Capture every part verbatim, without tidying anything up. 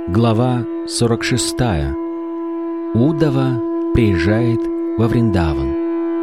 Глава сорок шестая. Удава приезжает во Вриндаван.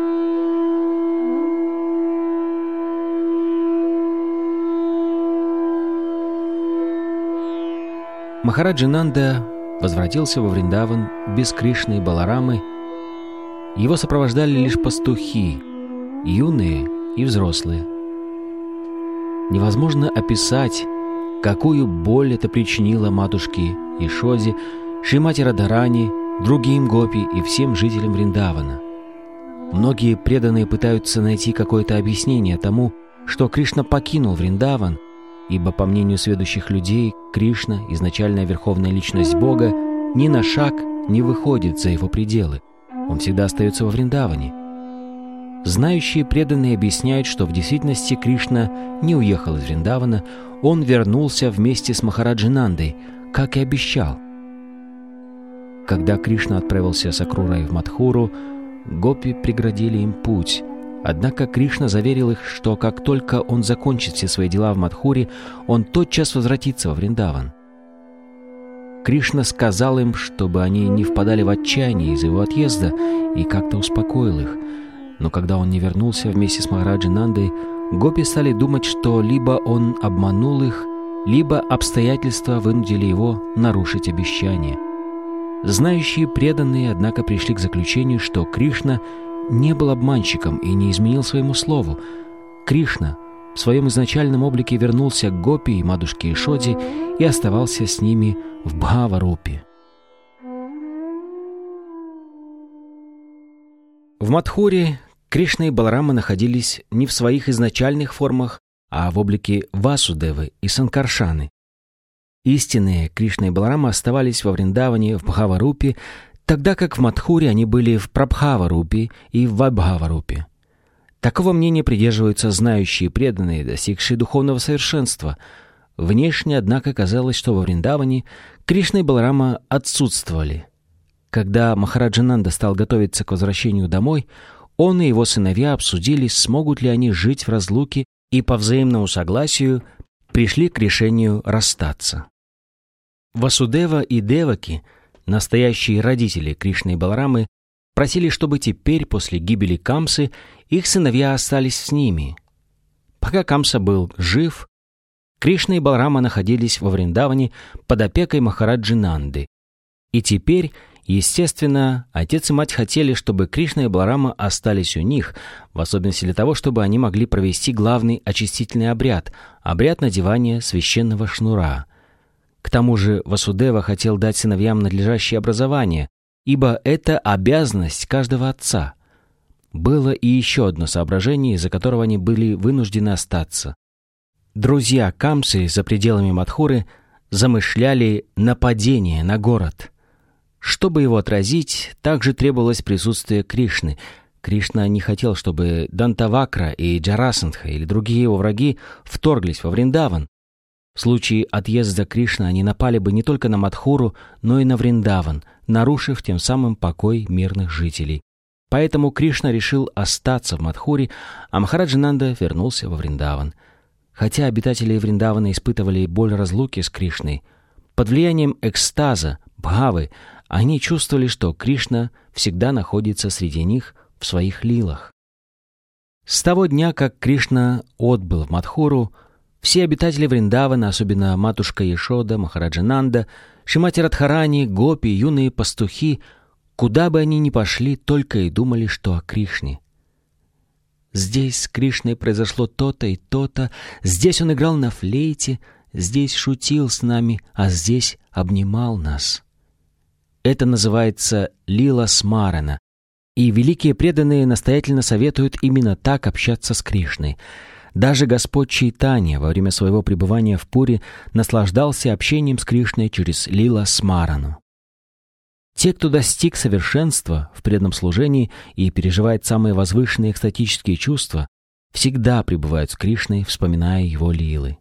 Махараджа Нанда возвратился во Вриндаван без Кришны и Баларамы. Его сопровождали лишь пастухи, юные и взрослые. Невозможно описать, какую боль это причинило матушке Ишоде, Шримати Радхарани, другим гопи и всем жителям Вриндавана. Многие преданные пытаются найти какое-то объяснение тому, что Кришна покинул Вриндаван, ибо, по мнению сведущих людей, Кришна, изначальная верховная личность Бога, ни на шаг не выходит за его пределы. Он всегда остается во Вриндаване. Знающие преданные объясняют, что в действительности Кришна не уехал из Вриндавана, он вернулся вместе с Махараджей Нандой, как и обещал. Когда Кришна отправился с Акрурой в Мадхуру, гопи преградили им путь. Однако Кришна заверил их, что как только он закончит все свои дела в Мадхуре, он тотчас возвратится во Вриндаван. Кришна сказал им, чтобы они не впадали в отчаяние из-за его отъезда, и как-то успокоил их. Но когда он не вернулся вместе с Махараджей Нандой, гопи стали думать, что либо он обманул их, либо обстоятельства вынудили его нарушить обещание. Знающие преданные, однако, пришли к заключению, что Кришна не был обманщиком и не изменил своему слову. Кришна в своем изначальном облике вернулся к гопи и матушке Ишоде и оставался с ними в Бхава-рупе. В Мадхуре Кришна и Баларама находились не в своих изначальных формах, а в облике Васудевы и Санкаршаны. Истинные Кришна и Баларама оставались во Вриндаване в Бхава-рупе, тогда как в Мадхуре они были в Прабхава-рупе и в Вайбхава-рупе. Такого мнения придерживаются знающие преданные, достигшие духовного совершенства. Внешне, однако, казалось, что во Вриндаване Кришна и Баларама отсутствовали. Когда Махараджа Нанда стал готовиться к возвращению домой, он и его сыновья обсудили, смогут ли они жить в разлуке, и по взаимному согласию пришли к решению расстаться. Васудева и Деваки, настоящие родители Кришны и Баларамы, просили, чтобы теперь, после гибели Камсы, их сыновья остались с ними. Пока Камса был жив, Кришна и Баларама находились во Вриндаване под опекой Махараджи Нанды. И теперь, естественно, отец и мать хотели, чтобы Кришна и Баларама остались у них, в особенности для того, чтобы они могли провести главный очистительный обряд — обряд надевания священного шнура. К тому же Васудева хотел дать сыновьям надлежащее образование, ибо это обязанность каждого отца. Было и еще одно соображение, из-за которого они были вынуждены остаться. Друзья Камсы за пределами Мадхуры замышляли нападение на город. Чтобы его отразить, также требовалось присутствие Кришны. Кришна не хотел, чтобы Дантавакра и Джарасандха или другие его враги вторглись во Вриндаван. В случае отъезда Кришны они напали бы не только на Мадхуру, но и на Вриндаван, нарушив тем самым покой мирных жителей. Поэтому Кришна решил остаться в Мадхуре, а Махараджа Нанда вернулся во Вриндаван. Хотя обитатели Вриндавана испытывали боль разлуки с Кришной, под влиянием экстаза, бхавы, они чувствовали, что Кришна всегда находится среди них в своих лилах. С того дня, как Кришна отбыл в Мадхуру, все обитатели Вриндавана, особенно матушка Ешода, Махараджа Нанда, Шримати Радхарани, гопи, юные пастухи, куда бы они ни пошли, только и думали, что о Кришне. Здесь с Кришной произошло то-то и то-то, здесь он играл на флейте, здесь шутил с нами, а здесь обнимал нас. Это называется лила смарана, и великие преданные настоятельно советуют именно так общаться с Кришной. Даже Господь Чайтанья во время своего пребывания в Пури наслаждался общением с Кришной через лила смарану. Те, кто достиг совершенства в преданном служении и переживает самые возвышенные экстатические чувства, всегда пребывают с Кришной, вспоминая его лилы.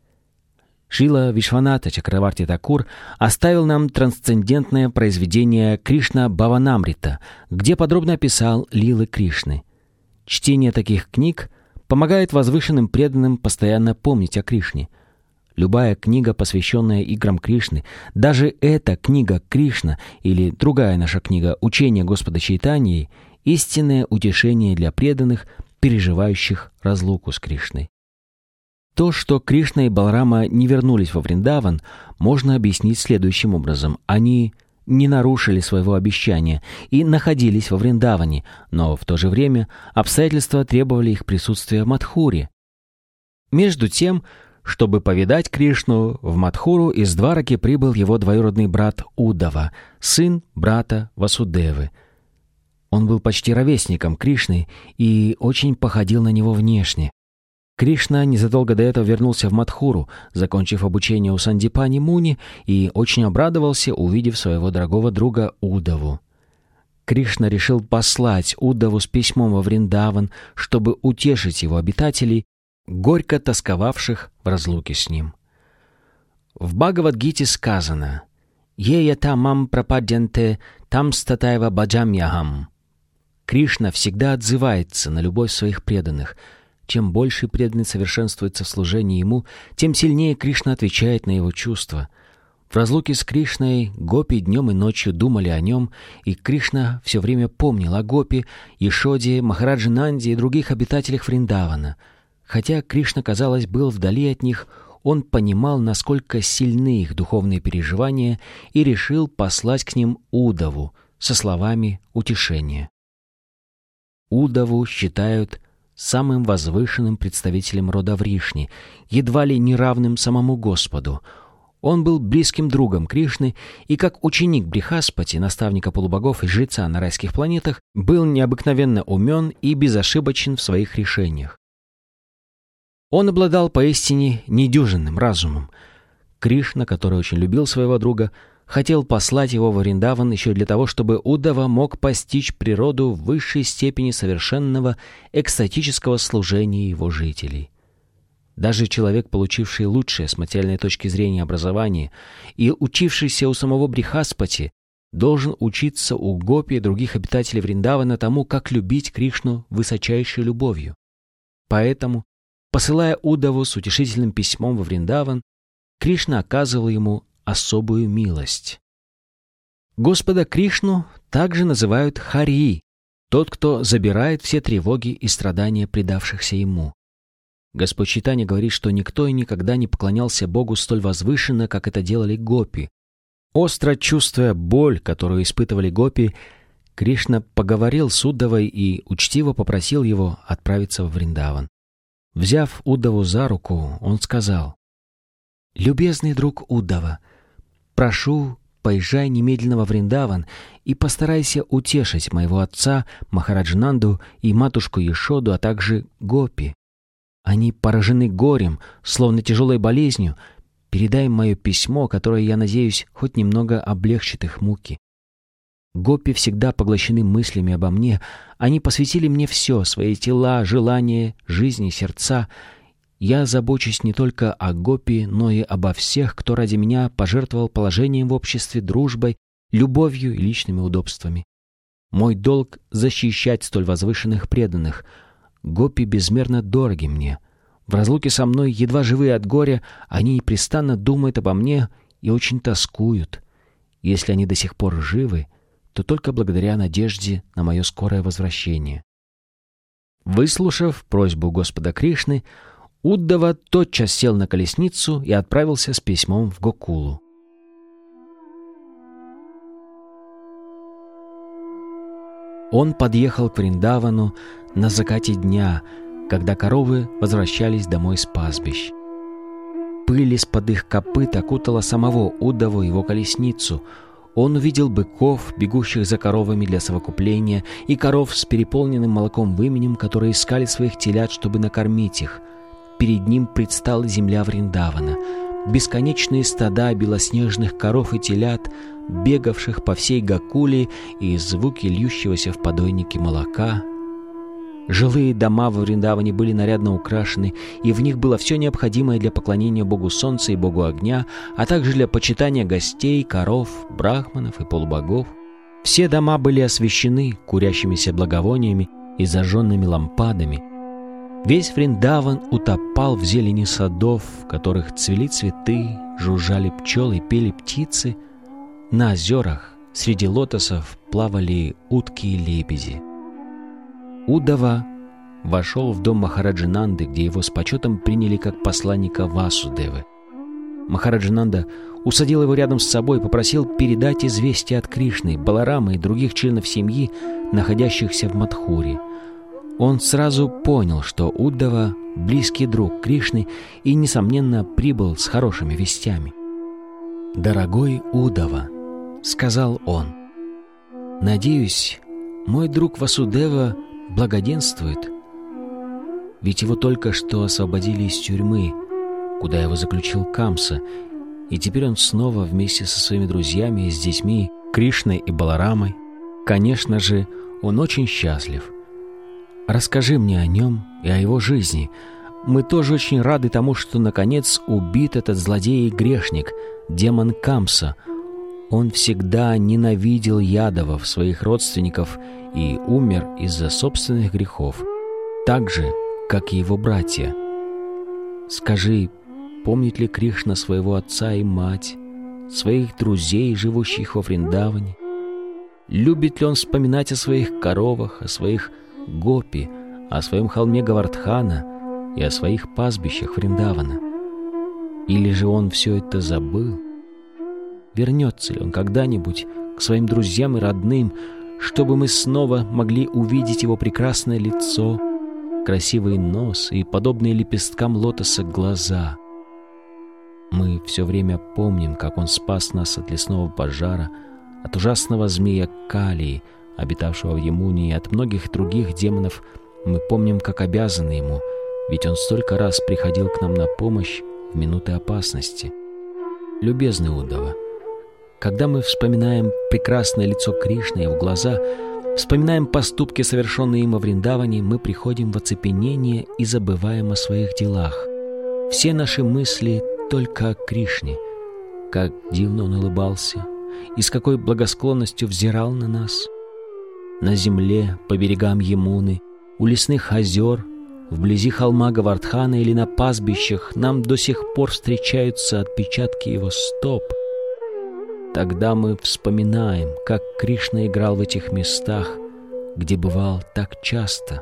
Шрила Вишваната Чакраварти Такур оставил нам трансцендентное произведение «Кришна Бхаванамрита», где подробно описал лилы Кришны. Чтение таких книг помогает возвышенным преданным постоянно помнить о Кришне. любая книга, посвященная играм Кришны, даже эта книга Кришна или другая наша книга «Учение Господа Чайтаньи» — истинное утешение для преданных, переживающих разлуку с Кришной. То, что Кришна и Баларама не вернулись во Вриндаван, можно объяснить следующим образом. Они не нарушили своего обещания и находились во Вриндаване, но в то же время обстоятельства требовали их присутствия в Мадхуре. Между тем, чтобы повидать Кришну, в Мадхуру из Двараки прибыл его двоюродный брат Уддава, сын брата Васудевы. Он был почти ровесником Кришны и очень походил на него внешне. Кришна незадолго до этого вернулся в Мадхуру, закончив обучение у Сандипани Муни, и очень обрадовался, увидев своего дорогого друга Уддаву. Кришна решил послать Уддаву с письмом во Вриндаван, чтобы утешить его обитателей, горько тосковавших в разлуке с ним. В Бхагавад-гите сказано: «Ея тамам прападянте там статаева баджамьяхам». Кришна всегда отзывается на любовь своих преданных. Чем больше преданный совершенствуется в служении ему, тем сильнее Кришна отвечает на его чувства. В разлуке с Кришной гопи днем и ночью думали о нем, и Кришна все время помнил о гопи, Яшоде, Махараджи Нанде и других обитателях Вриндавана. Хотя Кришна, казалось, был вдали от них, он понимал, насколько сильны их духовные переживания, и решил послать к ним Уддаву со словами утешения. Уддаву считают самым возвышенным представителем рода Вришни, едва ли не равным самому Господу. Он был близким другом Кришны и, как ученик Брихаспати, наставника полубогов и жреца на райских планетах, был необыкновенно умен и безошибочен в своих решениях. Он обладал поистине недюжинным разумом. Кришна, который очень любил своего друга, хотел послать его в Вриндаван еще для того, чтобы Уддава мог постичь природу в высшей степени совершенного экстатического служения его жителей. Даже человек, получивший лучшее с материальной точки зрения образование и учившийся у самого Брихаспати, должен учиться у гопи и других обитателей Вриндавана тому, как любить Кришну высочайшей любовью. Поэтому, посылая Уддаву с утешительным письмом во Вриндаван, Кришна оказывал ему особую милость. Господа Кришну также называют Хари, тот, кто забирает все тревоги и страдания предавшихся ему. Господь Чайтанья говорит, что никто и никогда не поклонялся Богу столь возвышенно, как это делали гопи. Остро чувствуя боль, которую испытывали гопи, Кришна поговорил с Уддавой и учтиво попросил его отправиться в Вриндаван. Взяв Уддаву за руку, он сказал: «Любезный друг Уддава, прошу, поезжай немедленно во Вриндаван и постарайся утешить моего отца Махараджа Нанду и матушку Яшоду, а также гопи. Они поражены горем, словно тяжелой болезнью. Передай им мое письмо, которое, я надеюсь, хоть немного облегчит их муки. Гопи всегда поглощены мыслями обо мне. Они посвятили мне все, свои тела, желания, жизни, сердца. Я забочусь не только о гопи, но и обо всех, кто ради меня пожертвовал положением в обществе, дружбой, любовью и личными удобствами. Мой долг — защищать столь возвышенных преданных. Гопи безмерно дороги мне. В разлуке со мной, едва живые от горя, они непрестанно думают обо мне и очень тоскуют. Если они до сих пор живы, то только благодаря надежде на мое скорое возвращение». Выслушав просьбу Господа Кришны, Уддава тотчас сел на колесницу и отправился с письмом в Гокулу. Он подъехал к Вриндавану на закате дня, когда коровы возвращались домой с пастбищ. Пыль из-под их копыт окутала самого Уддаву и его колесницу. Он увидел быков, бегущих за коровами для совокупления, и коров с переполненным молоком выменем, которые искали своих телят, чтобы накормить их. Перед ним предстала земля Вриндавана, бесконечные стада белоснежных коров и телят, бегавших по всей Гокуле, и звуки льющегося в подойнике молока. Жилые дома во Вриндаване были нарядно украшены, и в них было все необходимое для поклонения Богу Солнца и Богу Огня, а также для почитания гостей, коров, брахманов и полубогов. Все дома были освещены курящимися благовониями и зажженными лампадами. Весь Вриндаван утопал в зелени садов, в которых цвели цветы, жужжали пчелы, пели птицы. На озерах среди лотосов плавали утки и лебеди. Удава вошел в дом Махараджи-Нанды, где его с почетом приняли как посланника Васудевы. Махараджа-Нанда усадил его рядом с собой и попросил передать известие от Кришны, Баларамы и других членов семьи, находящихся в Мадхуре. Он сразу понял, что Уддава — близкий друг Кришны и, несомненно, прибыл с хорошими вестями. «Дорогой Уддава», — сказал он, — «надеюсь, мой друг Васудева благоденствует, ведь его только что освободили из тюрьмы, куда его заключил Камса, и теперь он снова вместе со своими друзьями и с детьми, Кришной и Баларамой. Конечно же, он очень счастлив. Расскажи мне о нем и о его жизни. Мы тоже очень рады тому, что, наконец, убит этот злодей и грешник, демон Камса. Он всегда ненавидел ядовов, своих родственников, и умер из-за собственных грехов, так же, как и его братья. Скажи, помнит ли Кришна своего отца и мать, своих друзей, живущих во Вриндаване? Любит ли он вспоминать о своих коровах, о своих гопи, о своем холме Гавардхана и о своих пастбищах Вриндавана? Или же он все это забыл? Вернется ли он когда-нибудь к своим друзьям и родным, чтобы мы снова могли увидеть его прекрасное лицо, красивый нос и подобные лепесткам лотоса глаза? Мы все время помним, как он спас нас от лесного пожара, от ужасного змея Калии, обитавшего в Ямуне, и от многих других демонов. Мы помним, как обязаны ему, ведь он столько раз приходил к нам на помощь в минуты опасности. Любезный Уддава, когда мы вспоминаем прекрасное лицо Кришны, его глаза, вспоминаем поступки, совершенные им во Вриндаване, мы приходим в оцепенение и забываем о своих делах. Все наши мысли только о Кришне, как дивно он улыбался и с какой благосклонностью взирал на нас. На земле, по берегам Ямуны, у лесных озер, вблизи холма Гавардхана или на пастбищах нам до сих пор встречаются отпечатки его стоп. Тогда мы вспоминаем, как Кришна играл в этих местах, где бывал так часто.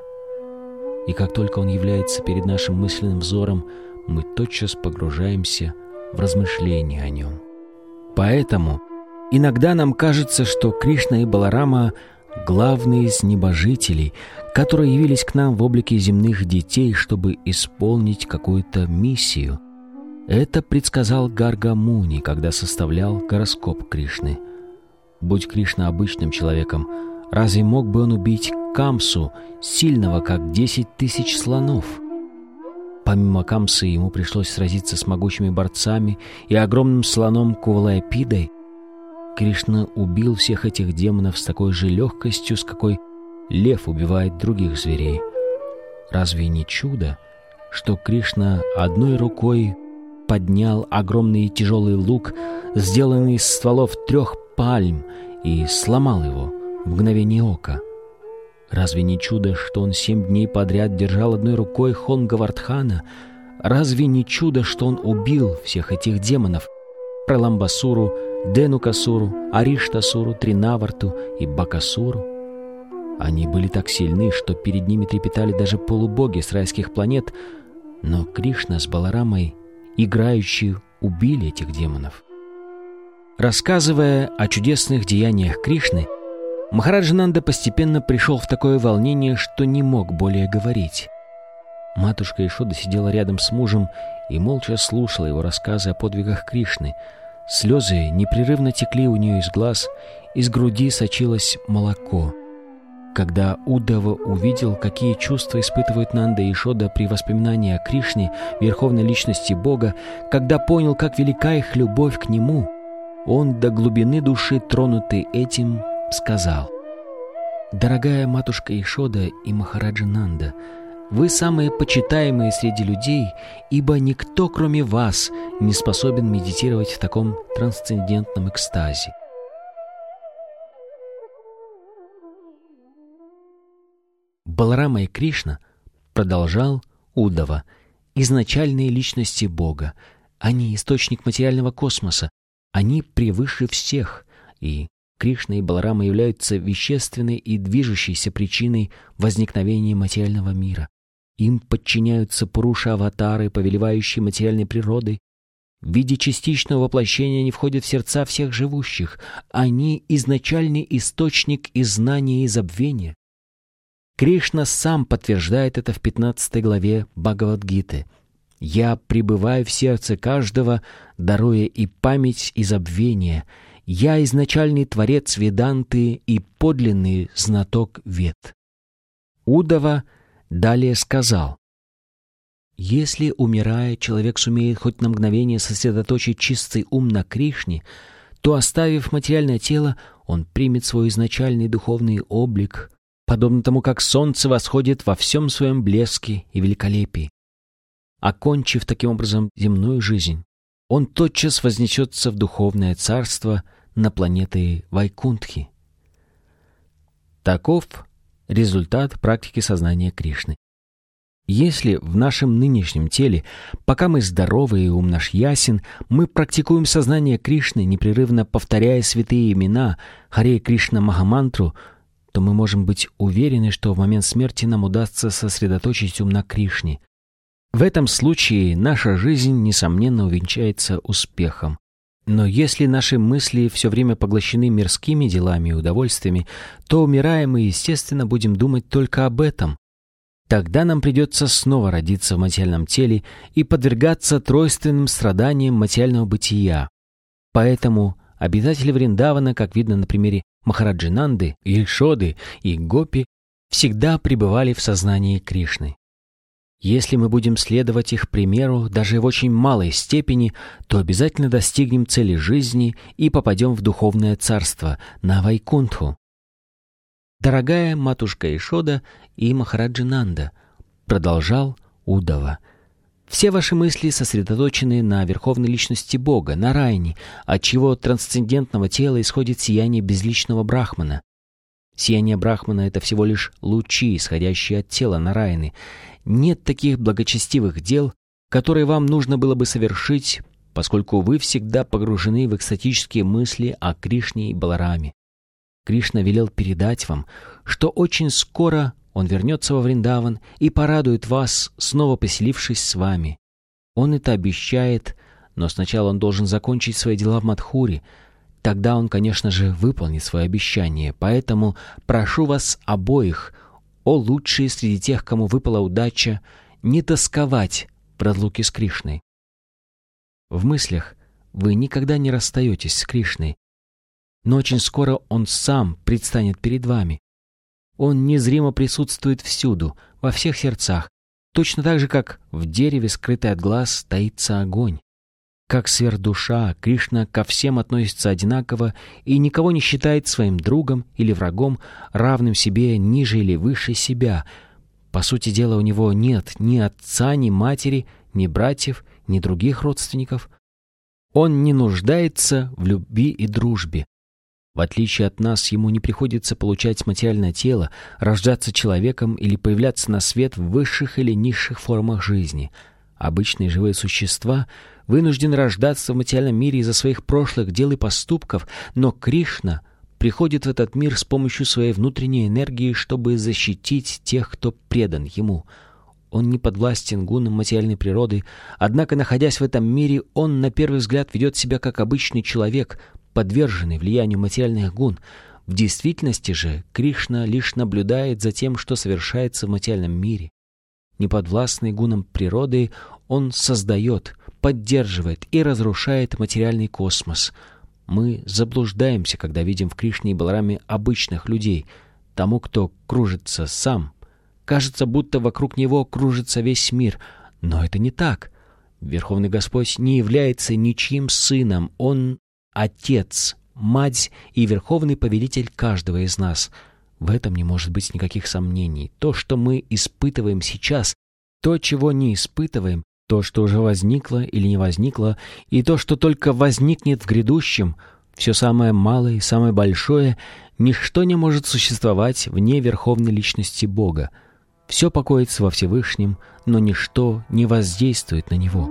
И как только он является перед нашим мысленным взором, мы тотчас погружаемся в размышления о нем. Поэтому иногда нам кажется, что Кришна и Баларама — главные из небожителей, которые явились к нам в облике земных детей, чтобы исполнить какую-то миссию. Это предсказал Гарга Муни, когда составлял гороскоп Кришны. Будь Кришна обычным человеком, разве мог бы он убить Камсу, сильного, как десять тысяч слонов? Помимо Камсы ему пришлось сразиться с могучими борцами и огромным слоном Кувалаяпидой. Кришна убил всех этих демонов с такой же легкостью, с какой лев убивает других зверей. Разве не чудо, что Кришна одной рукой поднял огромный тяжелый лук, сделанный из стволов трех пальм, и сломал его в мгновение ока? Разве не чудо, что он семь дней подряд держал одной рукой холм Гавардхана? Разве не чудо, что он убил всех этих демонов — Праламбасуру, Денукасуру, Ариштасуру, Тринаварту и Бакасуру? Они были так сильны, что перед ними трепетали даже полубоги с райских планет, но Кришна с Баларамой, играющие, убили этих демонов. Рассказывая о чудесных деяниях Кришны, Махараджа-Нанда постепенно пришел в такое волнение, что не мог более говорить. Матушка Ешода сидела рядом с мужем и молча слушала его рассказы о подвигах Кришны. Слезы непрерывно текли у нее из глаз, из груди сочилось молоко. Когда Уддава увидел, какие чувства испытывают Нанда и Ешода при воспоминании о Кришне, верховной личности Бога, когда понял, как велика их любовь к Нему, он, до глубины души тронутый этим, сказал: «Дорогая матушка Ешода и Махараджа-Нанда, вы самые почитаемые среди людей, ибо никто, кроме вас, не способен медитировать в таком трансцендентном экстазе. Баларама и Кришна продолжал Удава — изначальные личности Бога. Они — источник материального космоса. Они превыше всех. И Кришна и Баларама являются вещественной и движущейся причиной возникновения материального мира. Им подчиняются Пуруша-аватары, повелевающие материальной природой. В виде частичного воплощения они входят в сердца всех живущих. Они — изначальный источник и знания, и забвения. Кришна сам подтверждает это в пятнадцатой главе Бхагавад-гиты. «Я пребываю в сердце каждого, даруя и память, и забвение. Я изначальный творец Веданты и подлинный знаток Вед». Удава далее сказал: «Если, умирая, человек сумеет хоть на мгновение сосредоточить чистый ум на Кришне, то, оставив материальное тело, он примет свой изначальный духовный облик, подобно тому, как солнце восходит во всем своем блеске и великолепии. Окончив таким образом земную жизнь, он тотчас вознесется в духовное царство на планеты Вайкунтхи». Таков результат практики сознания Кришны. Если в нашем нынешнем теле, пока мы здоровы и ум наш ясен, мы практикуем сознание Кришны, непрерывно повторяя святые имена Харе Кришна Махамантру, то мы можем быть уверены, что в момент смерти нам удастся сосредоточить ум на Кришне. В этом случае наша жизнь, несомненно, увенчается успехом. Но если наши мысли все время поглощены мирскими делами и удовольствиями, то, умирая, мы, естественно, будем думать только об этом. Тогда нам придется снова родиться в материальном теле и подвергаться тройственным страданиям материального бытия. Поэтому обитатели Вриндавана, как видно на примере Махараджи Нанды, Ишоды и Гопи, всегда пребывали в сознании Кришны. Если мы будем следовать их примеру даже в очень малой степени, то обязательно достигнем цели жизни и попадем в духовное царство, на Вайкунтху. «Дорогая матушка Ишода и Махараджи Нанда», — продолжал Удава, — «все ваши мысли сосредоточены на верховной личности Бога, на Райне, от чего трансцендентного тела исходит сияние безличного Брахмана. Сияние Брахмана — это всего лишь лучи, исходящие от тела Нараяны. Нет таких благочестивых дел, которые вам нужно было бы совершить, поскольку вы всегда погружены в экстатические мысли о Кришне и Балараме. Кришна велел передать вам, что очень скоро он вернется во Вриндаван и порадует вас, снова поселившись с вами. Он это обещает, но сначала он должен закончить свои дела в Мадхуре. Тогда он, конечно же, выполнит свое обещание. Поэтому прошу вас обоих, о лучшие среди тех, кому выпала удача, не тосковать в разлуке с Кришной. В мыслях вы никогда не расстаетесь с Кришной, но очень скоро он сам предстанет перед вами. Он незримо присутствует всюду, во всех сердцах, точно так же, как в дереве, скрытой от глаз, таится огонь. Как сверхдуша, Кришна ко всем относится одинаково и никого не считает своим другом или врагом, равным себе, ниже или выше себя. По сути дела, у него нет ни отца, ни матери, ни братьев, ни других родственников. Он не нуждается в любви и дружбе. В отличие от нас, ему не приходится получать материальное тело, рождаться человеком или появляться на свет в высших или низших формах жизни. Обычные живые существа вынуждены рождаться в материальном мире из-за своих прошлых дел и поступков, но Кришна приходит в этот мир с помощью своей внутренней энергии, чтобы защитить тех, кто предан ему. Он не подвластен гунам материальной природы, однако, находясь в этом мире, он на первый взгляд ведет себя как обычный человек, подверженный влиянию материальных гун. В действительности же Кришна лишь наблюдает за тем, что совершается в материальном мире. Неподвластный гунам природы, он создает, поддерживает и разрушает материальный космос. Мы заблуждаемся, когда видим в Кришне и Балараме обычных людей. Тому, кто кружится сам, кажется, будто вокруг него кружится весь мир. Но это не так. Верховный Господь не является ничьим сыном. Он Отец, Мать и Верховный Повелитель каждого из нас. В этом не может быть никаких сомнений. То, что мы испытываем сейчас, то, чего не испытываем, то, что уже возникло или не возникло, и то, что только возникнет в грядущем, все самое малое и самое большое, ничто не может существовать вне Верховной Личности Бога. Все покоится во Всевышнем, но ничто не воздействует на него.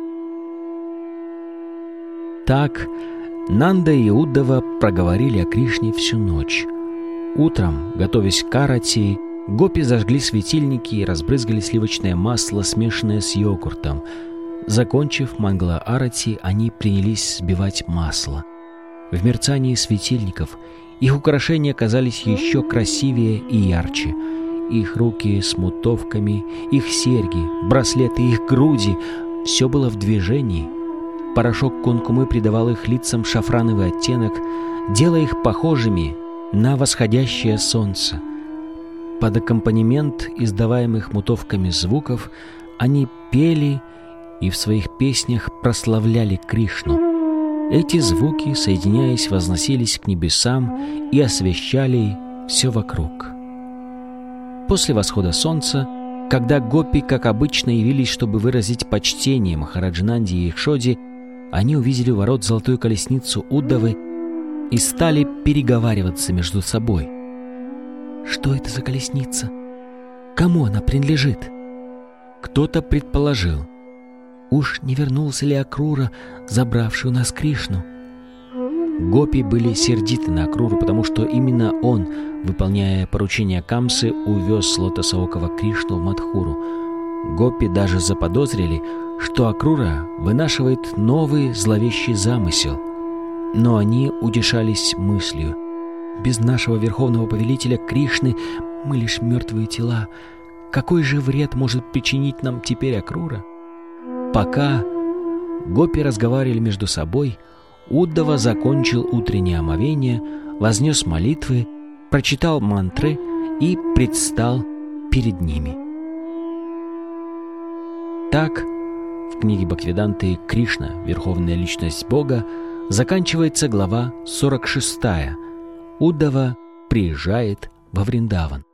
Так Нанда и Уддава проговорили о Кришне всю ночь. Утром, готовясь к арати, гопи зажгли светильники и разбрызгали сливочное масло, смешанное с йогуртом. Закончив мангала арати, они принялись сбивать масло. В мерцании светильников их украшения казались еще красивее и ярче. Их руки с мутовками, их серьги, браслеты, их груди — все было в движении. Порошок кункумы придавал их лицам шафрановый оттенок, делая их похожими на восходящее солнце. Под аккомпанемент издаваемых мутовками звуков они пели и в своих песнях прославляли Кришну. Эти звуки, соединяясь, возносились к небесам и освещали все вокруг. После восхода солнца, когда гопи, как обычно, явились, чтобы выразить почтение Махараджананде и Икшоде, они увидели у ворот золотую колесницу Уддавы и стали переговариваться между собой. Что это за колесница? Кому она принадлежит? Кто-то предположил: уж не вернулся ли Акрура, забравший у нас Кришну? Гопи были сердиты на Акруру, потому что именно он, выполняя поручение Камсы, увез лотосоокого Кришну в Мадхуру. Гопи даже заподозрили, что Акрура вынашивает новый зловещий замысел. Но они утешались мыслью: без нашего верховного повелителя Кришны мы лишь мертвые тела. Какой же вред может причинить нам теперь Акрура? Пока гопи разговаривали между собой, Уддава закончил утреннее омовение, вознес молитвы, прочитал мантры и предстал перед ними. Так, в книге Бхактивиданты «Кришна. Верховная личность Бога» заканчивается глава сорок шестая. Уддава приезжает во Вриндаван.